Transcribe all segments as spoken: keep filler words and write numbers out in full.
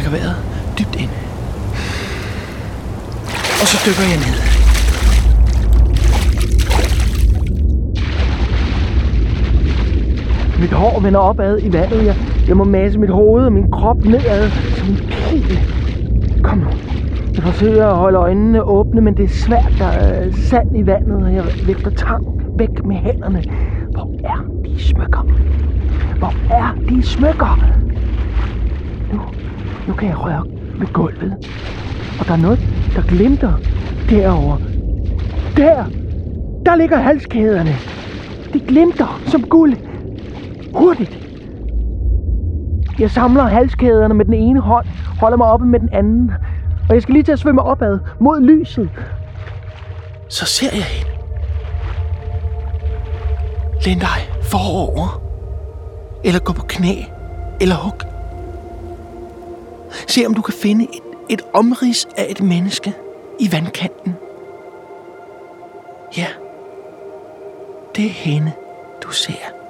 trækker vejret dybt ind. Og så dykker jeg ned. Mit hår vender opad i vandet. Jeg, jeg må masse mit hoved og min krop nedad som en pil. Kom nu. Jeg forsøger at holde øjnene åbne, men det er svært. Der er sand i vandet, og jeg vifter tang væk med hænderne. Hvor er de smykker? Hvor er de smykker? Nu, nu kan jeg røre ved gulvet. Og der er noget, der glimter derovre. Der! Der ligger halskæderne. De glimter som guld. Hurtigt! Jeg samler halskæderne med den ene hånd, holder mig oppe med den anden. Og jeg skal lige til at svømme opad mod lyset. Så ser jeg hende. Læn dig forover. Eller gå på knæ. Eller hug. Se om du kan finde et, et omrids af et menneske i vandkanten. Ja. Det er hende, du ser.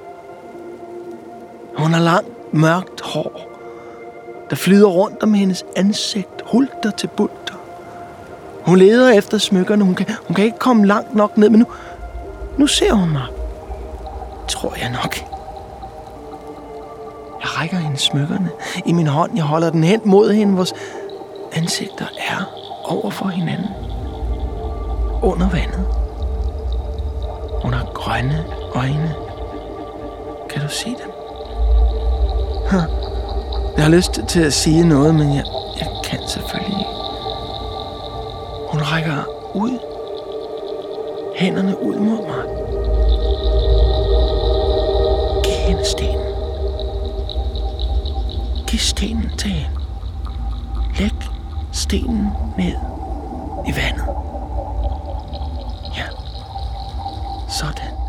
Hun har langt, mørkt hår, der flyder rundt om hendes ansigt, hulter til bulter. Hun leder efter smykkerne. Hun kan, hun kan ikke komme langt nok ned, men nu, nu ser hun mig. Tror jeg nok. Jeg rækker hende smykkerne i min hånd. Jeg holder den hen mod hende. Vores ansigter er over for hinanden. Under vandet. Hun har grønne øjne. Kan du se dem? Jeg har lyst til at sige noget, men jeg, jeg kan selvfølgelig ikke. Hun rækker ud. Hænderne ud mod mig. Giv hende stenen. Giv stenen til hende. Læg stenen ned i vandet. Ja, sådan.